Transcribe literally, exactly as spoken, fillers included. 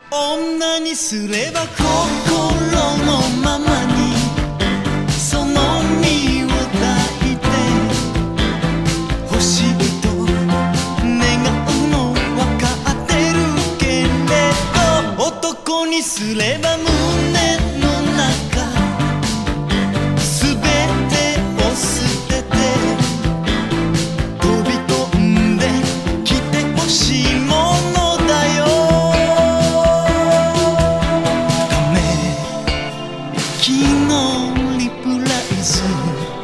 女にすれば心のままにその身を抱いて欲しいと願うの分かってるけれど、男にすれば胸の中すべてを捨てて飛び飛んできてほしいものだよ。ため息のリプライス